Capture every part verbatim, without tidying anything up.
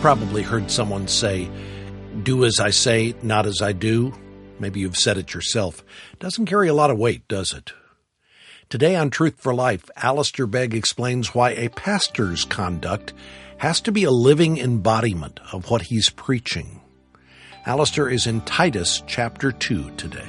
probably heard someone say, "Do as I say, not as I do." Maybe you've said it yourself. Doesn't carry a lot of weight, does it? Today on Truth for Life, Alistair Begg explains why a pastor's conduct has to be a living embodiment of what he's preaching. Alistair is in Titus chapter two today.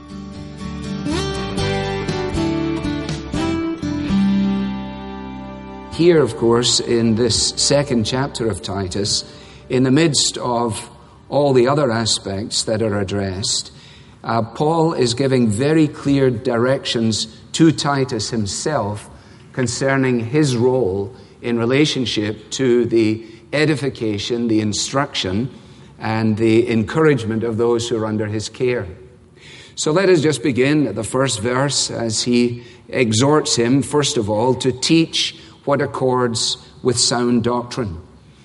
Here, of course, in this second chapter of Titus, in the midst of all the other aspects that are addressed, uh, Paul is giving very clear directions to Titus himself concerning his role in relationship to the edification, the instruction, and the encouragement of those who are under his care. So let us just begin at the first verse as he exhorts him, first of all, to teach what accords with sound doctrine.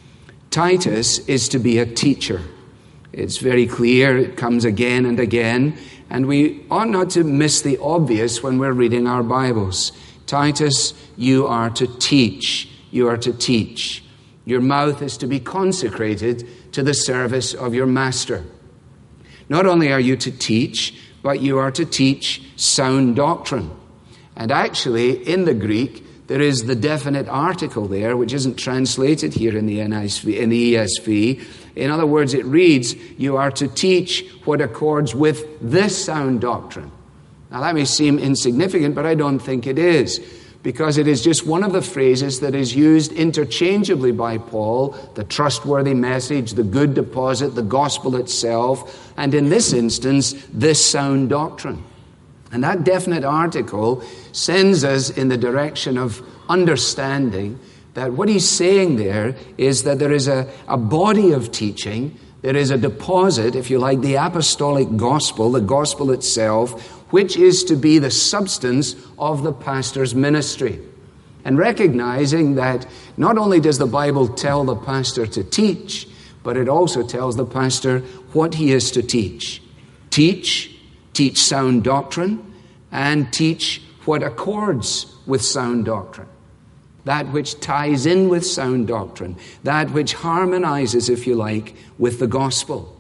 Titus is to be a teacher. It's very clear, it comes again and again, and we ought not to miss the obvious when we're reading our Bibles. Titus, you are to teach. You are to teach. Your mouth is to be consecrated to the service of your master. Not only are you to teach, but you are to teach sound doctrine. And actually, in the Greek, there is the definite article there, which isn't translated here in the N I S V, in the E S V. In other words, it reads, you are to teach what accords with this sound doctrine. Now, that may seem insignificant, but I don't think it is, because it is just one of the phrases that is used interchangeably by Paul, the trustworthy message, the good deposit, the gospel itself, and in this instance, this sound doctrine. And that definite article sends us in the direction of understanding that what he's saying there is that there is a, a body of teaching, there is a deposit, if you like, the apostolic gospel, the gospel itself, which is to be the substance of the pastor's ministry. And recognizing that not only does the Bible tell the pastor to teach, but it also tells the pastor what he is to teach. Teach. Teach sound doctrine, and teach what accords with sound doctrine. That which ties in with sound doctrine. That which harmonizes, if you like, with the gospel.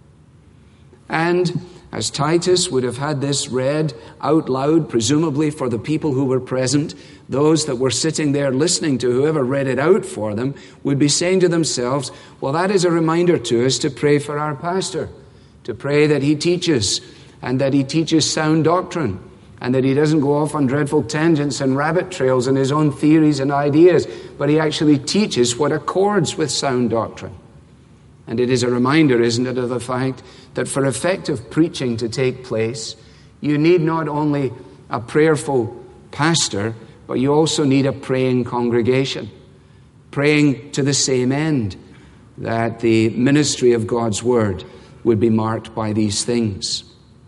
And as Titus would have had this read out loud, presumably for the people who were present, those that were sitting there listening to whoever read it out for them would be saying to themselves, well, that is a reminder to us to pray for our pastor, to pray that he teaches, and that he teaches sound doctrine, and that he doesn't go off on dreadful tangents and rabbit trails and his own theories and ideas, but he actually teaches what accords with sound doctrine. And it is a reminder, isn't it, of the fact that for effective preaching to take place, you need not only a prayerful pastor, but you also need a praying congregation, praying to the same end, that the ministry of God's word would be marked by these things.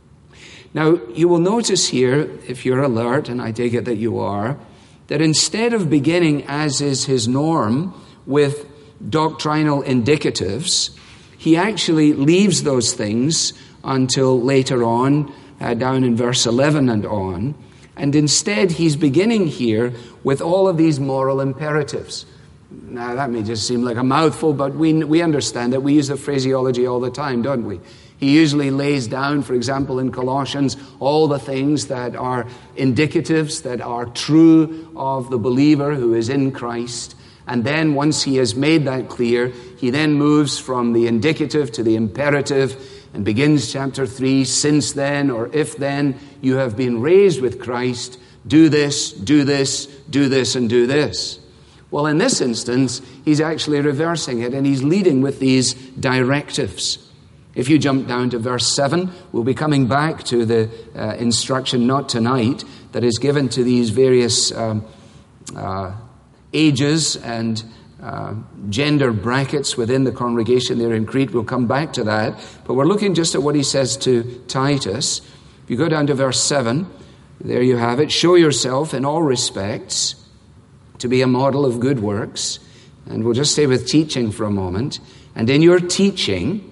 Now, you will notice here, if you're alert, and I take it that you are, that instead of beginning, as is his norm, with doctrinal indicatives, he actually leaves those things until later on, uh, down in verse eleven and on, and instead he's beginning here with all of these moral imperatives. Now, that may just seem like a mouthful, but we we understand that. We use the phraseology all the time, don't we? He usually lays down, for example, in Colossians, all the things that are indicatives, that are true of the believer who is in Christ. And then once he has made that clear, he then moves from the indicative to the imperative and begins chapter three, since then, or if then, you have been raised with Christ, do this, do this, do this, and do this. Well, in this instance, he's actually reversing it, and he's leading with these directives. If you jump down to verse seven, we'll be coming back to the uh, instruction, not tonight, that is given to these various um, uh, ages and uh, gender brackets within the congregation there in Crete. We'll come back to that. But we're looking just at what he says to Titus. If you go down to verse seven, there you have it. Show yourself in all respects to be a model of good works. And we'll just stay with teaching for a moment. And in your teaching,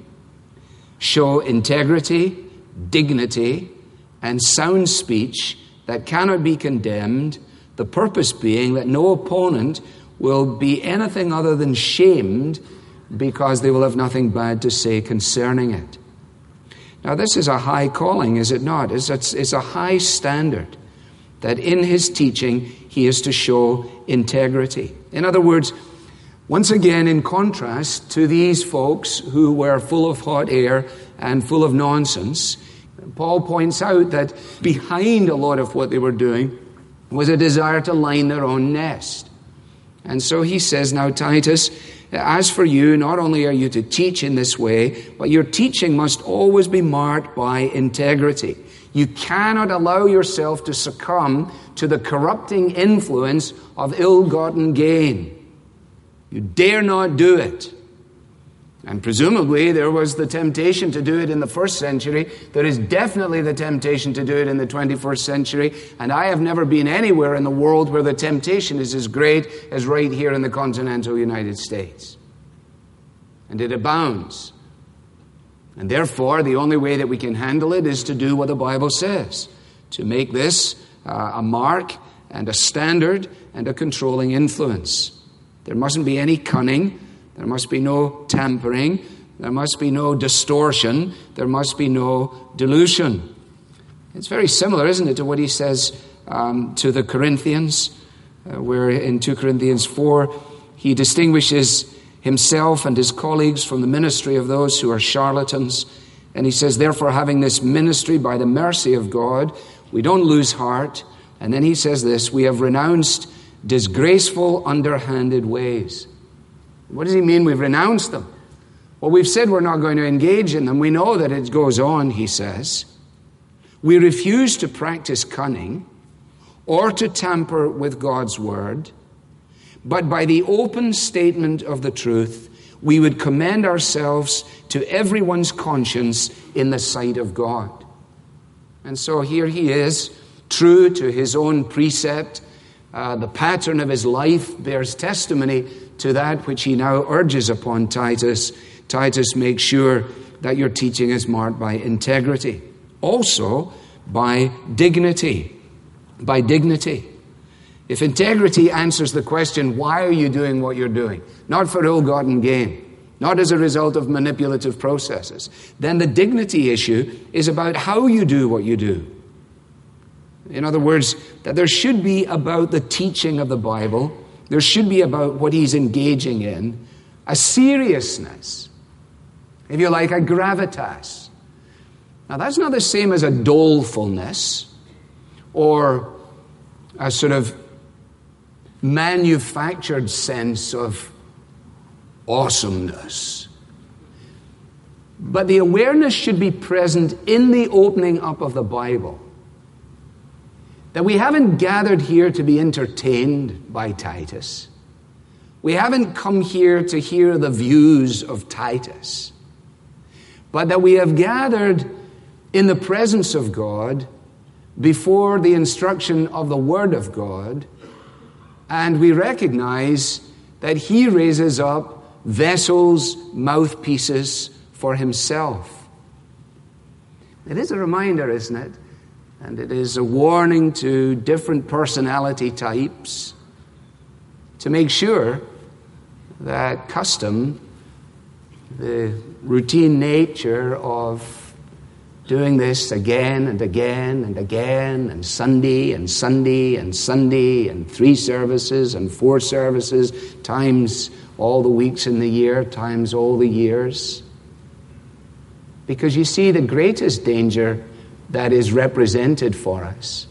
show integrity, dignity, and sound speech that cannot be condemned, the purpose being that no opponent will be anything other than shamed because they will have nothing bad to say concerning it. Now, this is a high calling, is it not? It's, it's, it's a high standard that in his teaching he is to show integrity. In other words, once again, in contrast to these folks who were full of hot air and full of nonsense, Paul points out that behind a lot of what they were doing was a desire to line their own nest. And so he says, now Titus, as for you, not only are you to teach in this way, but your teaching must always be marked by integrity. You cannot allow yourself to succumb to the corrupting influence of ill-gotten gain. You dare not do it. And presumably there was the temptation to do it in the first century. There is definitely the temptation to do it in the twenty-first century. And I have never been anywhere in the world where the temptation is as great as right here in the continental United States. And it abounds. And therefore, the only way that we can handle it is to do what the Bible says. To make this uh, a mark and a standard and a controlling influence. There mustn't be any cunning. There must be no tampering. There must be no distortion. There must be no delusion. It's very similar, isn't it, to what he says um, to the Corinthians, uh, where in two Corinthians four, he distinguishes himself and his colleagues from the ministry of those who are charlatans. And he says, therefore, having this ministry by the mercy of God, we don't lose heart. And then he says this, we have renounced disgraceful, underhanded ways. What does he mean we've renounced them? Well, we've said we're not going to engage in them. We know that it goes on, he says. We refuse to practice cunning or to tamper with God's word, but by the open statement of the truth, we would commend ourselves to everyone's conscience in the sight of God. And so here he is, true to his own precept. Uh, the pattern of his life bears testimony to that which he now urges upon Titus. Titus, make sure that your teaching is marked by integrity. Also, by dignity. By dignity. If integrity answers the question, why are you doing what you're doing? Not for ill-gotten gain, not as a result of manipulative processes, then the dignity issue is about how you do what you do. In other words, that there should be about the teaching of the Bible, there should be about what he's engaging in, a seriousness, if you like, a gravitas. Now, that's not the same as a dolefulness or a sort of manufactured sense of awesomeness. But the awareness should be present in the opening up of the Bible that we haven't gathered here to be entertained by Titus. We haven't come here to hear the views of Titus, but that we have gathered in the presence of God before the instruction of the Word of God, and we recognize that he raises up vessels, mouthpieces for himself. It is a reminder, isn't it? And it is a warning to different personality types to make sure that custom, the routine nature of doing this again and again and again and Sunday and Sunday and Sunday and three services and four services times all the weeks in the year, times all the years. Because you see, the greatest danger that is represented for us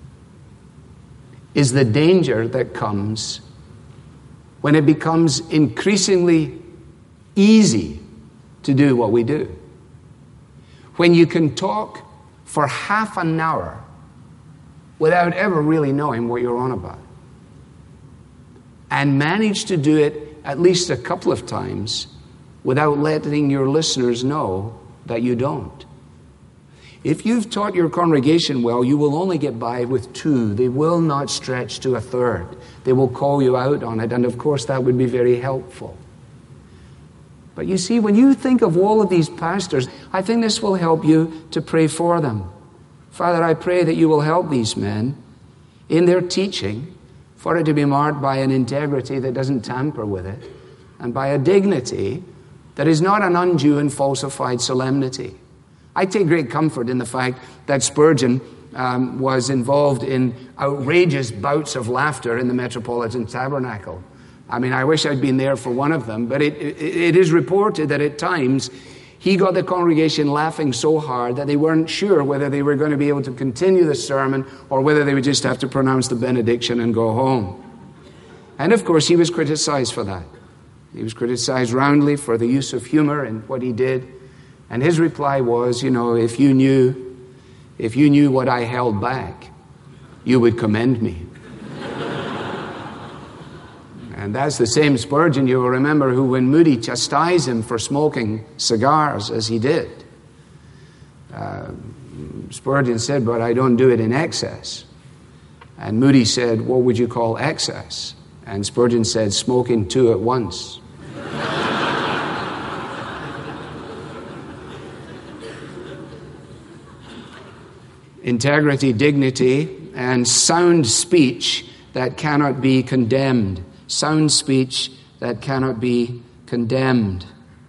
is the danger that comes when it becomes increasingly easy to do what we do. When you can talk for half an hour without ever really knowing what you're on about, and manage to do it at least a couple of times without letting your listeners know that you don't. If you've taught your congregation well, you will only get by with two. They will not stretch to a third. They will call you out on it, and of course that would be very helpful. But you see, when you think of all of these pastors, I think this will help you to pray for them. Father, I pray that you will help these men in their teaching for it to be marked by an integrity that doesn't tamper with it, and by a dignity that is not an undue and falsified solemnity. I take great comfort in the fact that Spurgeon um, was involved in outrageous bouts of laughter in the Metropolitan Tabernacle. I mean, I wish I'd been there for one of them, but it, it, it is reported that at times he got the congregation laughing so hard that they weren't sure whether they were going to be able to continue the sermon or whether they would just have to pronounce the benediction and go home. And of course, he was criticized for that. He was criticized roundly for the use of humor in what he did. And his reply was, you know, if you knew, if you knew what I held back, you would commend me. And that's the same Spurgeon, you will remember, who when Moody chastised him for smoking cigars as he did, uh, Spurgeon said, but I don't do it in excess. And Moody said, what would you call excess? And Spurgeon said, smoking two at once. Integrity, dignity, and sound speech that cannot be condemned. Sound speech that cannot be condemned.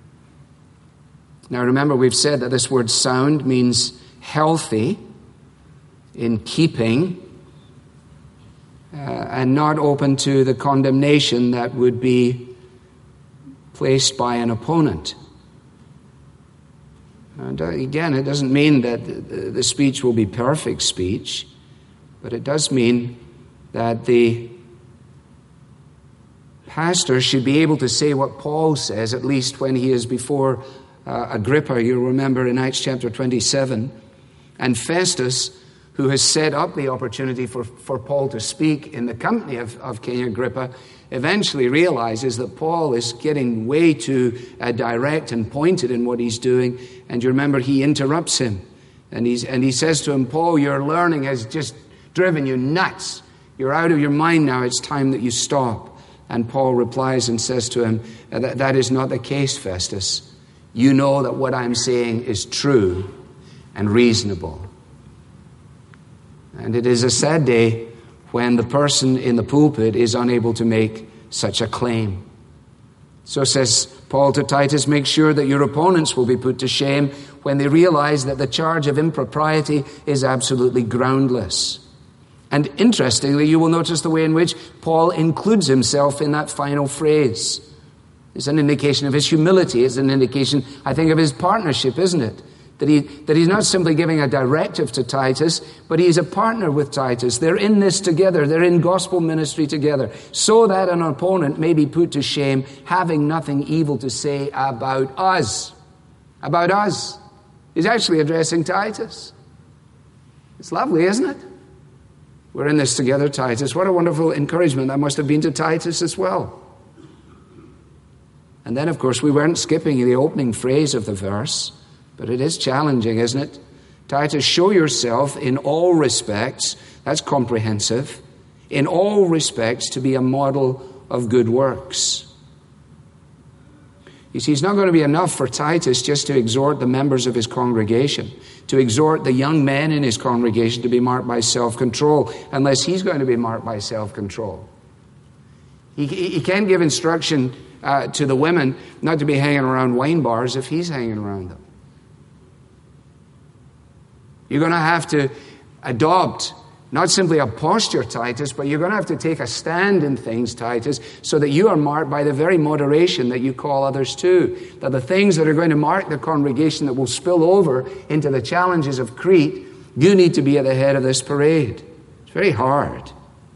Now remember, we've said that this word sound means healthy, in keeping, uh, and not open to the condemnation that would be placed by an opponent. And again, it doesn't mean that the, the speech will be perfect speech, but it does mean that the pastor should be able to say what Paul says, at least when he is before uh, Agrippa. You'll remember in Acts chapter twenty-seven. And Festus, who has set up the opportunity for, for Paul to speak in the company of, of King Agrippa, eventually realizes that Paul is getting way too uh, direct and pointed in what he's doing. And you remember he interrupts him. And, he's, and he says to him, Paul, your learning has just driven you nuts. You're out of your mind now. It's time that you stop. And Paul replies and says to him, that, that is not the case, Festus. You know that what I'm saying is true and reasonable. And it is a sad day when the person in the pulpit is unable to make such a claim. So says Paul to Titus, make sure that your opponents will be put to shame when they realize that the charge of impropriety is absolutely groundless. And interestingly, you will notice the way in which Paul includes himself in that final phrase. It's an indication of his humility. It's an indication, I think, of his partnership, isn't it? That he that he's not simply giving a directive to Titus, but he's a partner with Titus. They're in this together. They're in gospel ministry together, so that an opponent may be put to shame, having nothing evil to say about us. About us. He's actually addressing Titus. It's lovely, isn't it? We're in this together, Titus. What a wonderful encouragement that must have been to Titus as well. And then, of course, we weren't skipping the opening phrase of the verse, but it is challenging, isn't it? Titus, show yourself in all respects, that's comprehensive, in all respects to be a model of good works. You see, it's not going to be enough for Titus just to exhort the members of his congregation, to exhort the young men in his congregation to be marked by self-control, unless he's going to be marked by self-control. He, he can't give instruction uh, to the women not to be hanging around wine bars if he's hanging around them. You're going to have to adopt not simply a posture, Titus, but you're going to have to take a stand in things, Titus, so that you are marked by the very moderation that you call others to. That the things that are going to mark the congregation that will spill over into the challenges of Crete, you need to be at the head of this parade. It's very hard.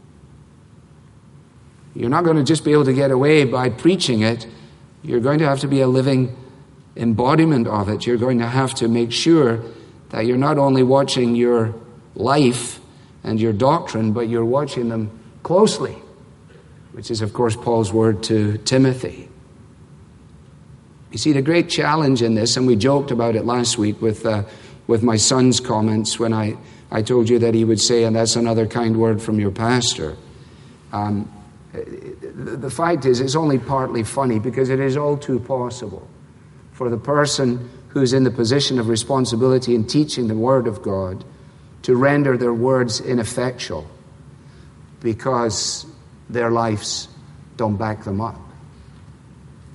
You're not going to just be able to get away by preaching it. You're going to have to be a living embodiment of it. You're going to have to make sure that you're not only watching your life and your doctrine, but you're watching them closely, which is, of course, Paul's word to Timothy. You see, the great challenge in this, and we joked about it last week with uh, with my son's comments when I, I told you that he would say, and that's another kind word from your pastor. Um, the, the fact is, it's only partly funny because it is all too possible for the person who's in the position of responsibility in teaching the Word of God to render their words ineffectual because their lives don't back them up.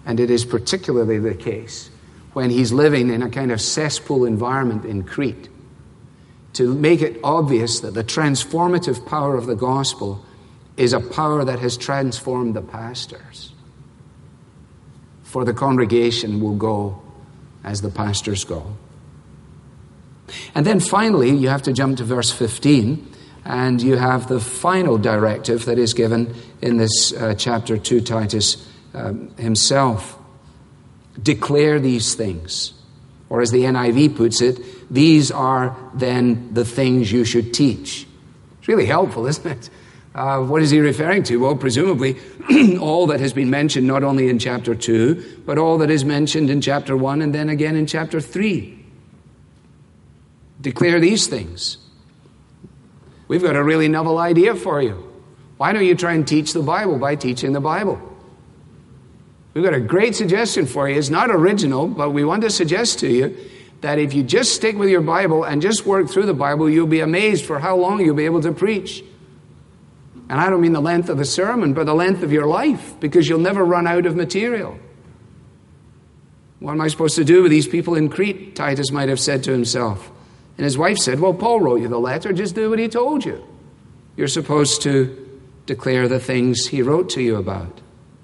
And it is particularly the case when he's living in a kind of cesspool environment in Crete, to make it obvious that the transformative power of the gospel is a power that has transformed the pastors. For the congregation will go as the pastors go. And then finally, you have to jump to verse fifteen, and you have the final directive that is given in this uh, chapter to Titus um, himself. Declare these things. Or as the N I V puts it, these are then the things you should teach. It's really helpful, isn't it? Uh, what is he referring to? Well, presumably all that has been mentioned not only in chapter two, but all that is mentioned in chapter one and then again in chapter three. Declare these things. We've got a really novel idea for you. Why don't you try and teach the Bible by teaching the Bible? We've got a great suggestion for you. It's not original, but we want to suggest to you that if you just stick with your Bible and just work through the Bible, you'll be amazed for how long you'll be able to preach. And I don't mean the length of the sermon, but the length of your life, because you'll never run out of material. What am I supposed to do with these people in Crete? Titus might have said to himself. And his wife said, well, Paul wrote you the letter. Just do what he told you. You're supposed to declare the things he wrote to you about.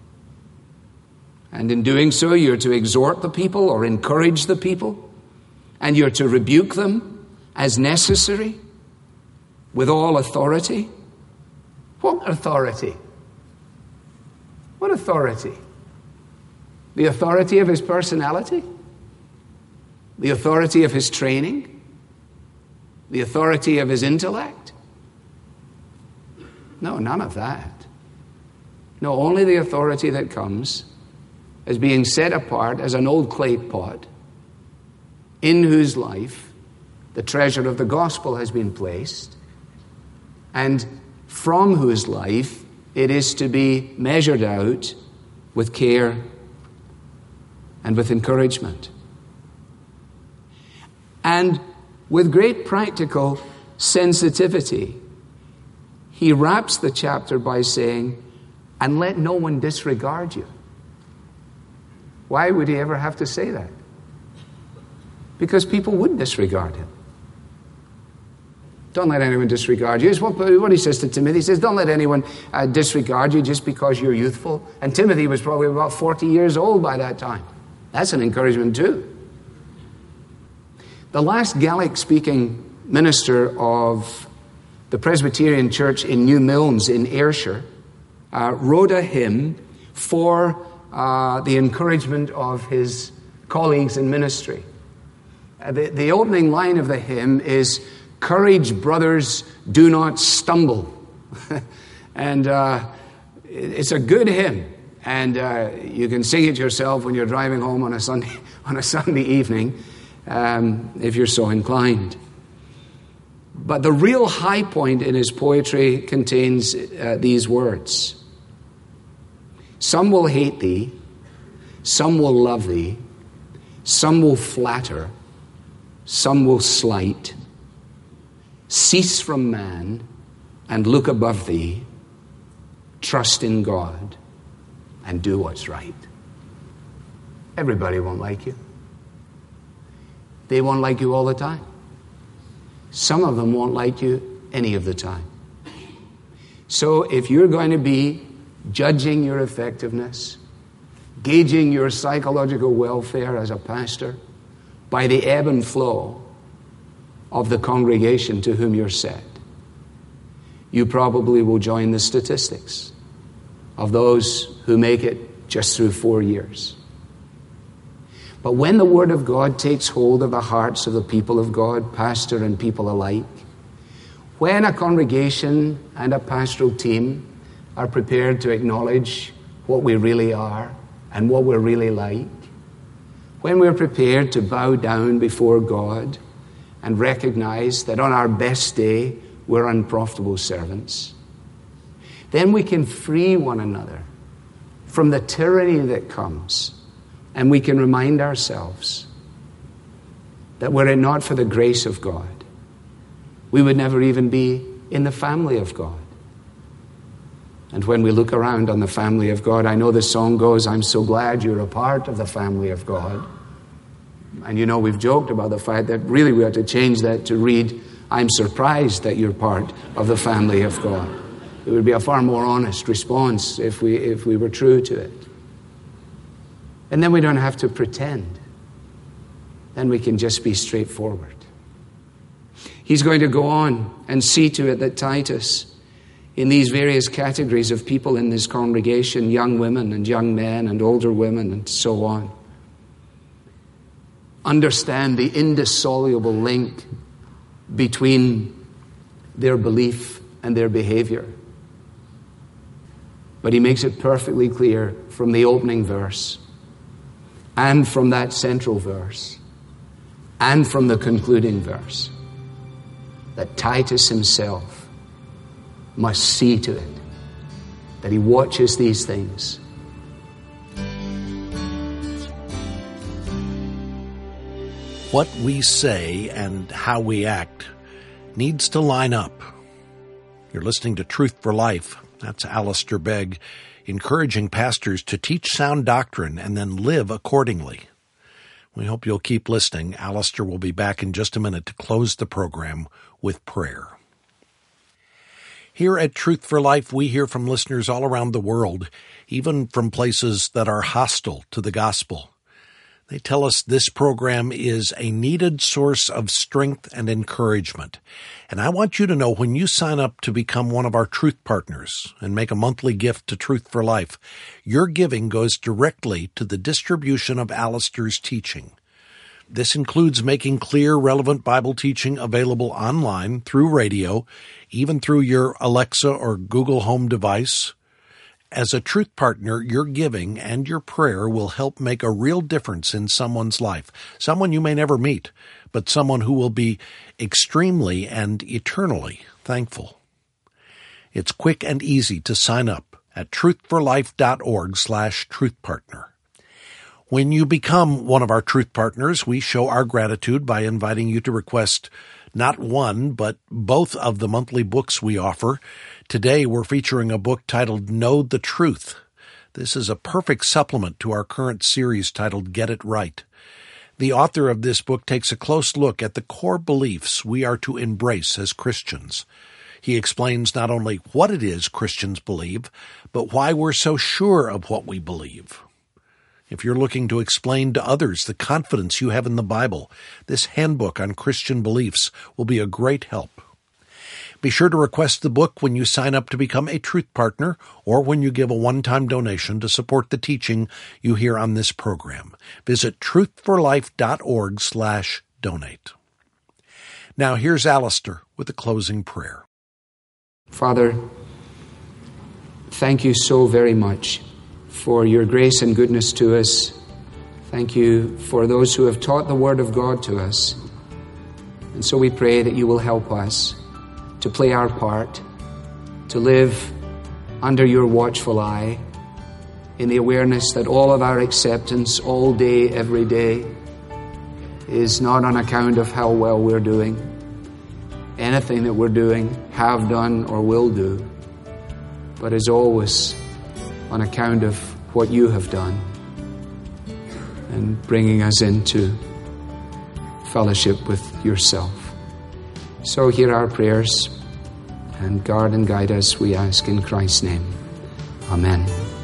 And in doing so, you're to exhort the people or encourage the people. And you're to rebuke them as necessary with all authority. What authority? What authority? The authority of his personality? The authority of his training? The authority of his intellect? No, none of that. No, only the authority that comes as being set apart as an old clay pot in whose life the treasure of the gospel has been placed, and from whose life it is to be measured out with care and with encouragement. And with great practical sensitivity, he wraps the chapter by saying, and let no one disregard you. Why would he ever have to say that? Because people would disregard him. Don't let anyone disregard you. It's what, what he says to Timothy. He says, don't let anyone uh, disregard you just because you're youthful. And Timothy was probably about forty years old by that time. That's an encouragement too. The last Gaelic-speaking minister of the Presbyterian Church in New Milnes in Ayrshire uh, wrote a hymn for uh, the encouragement of his colleagues in ministry. Uh, the, the opening line of the hymn is, "Courage, brothers, do not stumble." And uh, it's a good hymn. And uh, you can sing it yourself when you're driving home on a Sunday, on a Sunday evening, um, if you're so inclined. But the real high point in his poetry contains uh, these words. Some will hate thee, some will love thee, some will flatter, some will slight. Cease from man and look above thee. Trust in God and do what's right. Everybody won't like you. They won't like you all the time. Some of them won't like you any of the time. So if you're going to be judging your effectiveness, gauging your psychological welfare as a pastor by the ebb and flow of the congregation to whom you're set, you probably will join the statistics of those who make it just through four years. But when the Word of God takes hold of the hearts of the people of God, pastor and people alike, when a congregation and a pastoral team are prepared to acknowledge what we really are and what we're really like, when we're prepared to bow down before God and recognize that on our best day we're unprofitable servants, then we can free one another from the tyranny that comes, and we can remind ourselves that were it not for the grace of God, we would never even be in the family of God. And when we look around on the family of God, I know the song goes, I'm so glad you're a part of the family of God. And you know, we've joked about the fact that really we ought to change that to read, I'm surprised that you're part of the family of God. It would be a far more honest response if we, if we were true to it. And then we don't have to pretend. Then we can just be straightforward. He's going to go on and see to it that Titus, in these various categories of people in this congregation, young women and young men and older women and so on, understand the indissoluble link between their belief and their behavior. But he makes it perfectly clear from the opening verse and from that central verse and from the concluding verse that Titus himself must see to it that he watches these things. What we say and how we act needs to line up. You're listening to Truth for Life. That's Alistair Begg, encouraging pastors to teach sound doctrine and then live accordingly. We hope you'll keep listening. Alistair will be back in just a minute to close the program with prayer. Here at Truth for Life, we hear from listeners all around the world, even from places that are hostile to the gospel. They tell us this program is a needed source of strength and encouragement. And I want you to know, when you sign up to become one of our Truth Partners and make a monthly gift to Truth for Life, your giving goes directly to the distribution of Alistair's teaching. This includes making clear, relevant Bible teaching available online, through radio, even through your Alexa or Google Home device. As a Truth Partner, your giving and your prayer will help make a real difference in someone's life, someone you may never meet, but someone who will be extremely and eternally thankful. It's quick and easy to sign up at truthforlife.org slash truthpartner. When you become one of our Truth Partners, we show our gratitude by inviting you to request not one, but both of the monthly books we offer. Today, we're featuring a book titled Know the Truth. This is a perfect supplement to our current series titled Get It Right. The author of this book takes a close look at the core beliefs we are to embrace as Christians. He explains not only what it is Christians believe, but why we're so sure of what we believe. If you're looking to explain to others the confidence you have in the Bible, this handbook on Christian beliefs will be a great help. Be sure to request the book when you sign up to become a Truth Partner or when you give a one-time donation to support the teaching you hear on this program. Visit truthforlife.org slash donate. Now here's Alistair with a closing prayer. Father, thank you so very much for your grace and goodness to us. Thank you for those who have taught the Word of God to us. And so we pray that you will help us to play our part, to live under your watchful eye, in the awareness that all of our acceptance all day, every day, is not on account of how well we're doing, anything that we're doing, have done, or will do, but is always on account of what you have done and bringing us into fellowship with yourself. So hear our prayers and guard and guide us, we ask in Christ's name. Amen.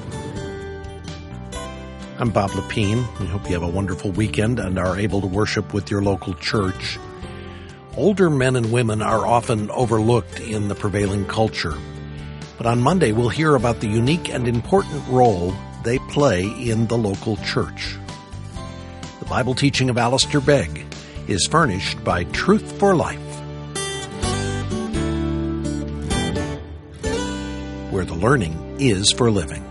I'm Bob Lepine. We hope you have a wonderful weekend and are able to worship with your local church. Older men and women are often overlooked in the prevailing culture. But on Monday, we'll hear about the unique and important role they play in the local church. The Bible teaching of Alistair Begg is furnished by Truth for Life, where the learning is for living.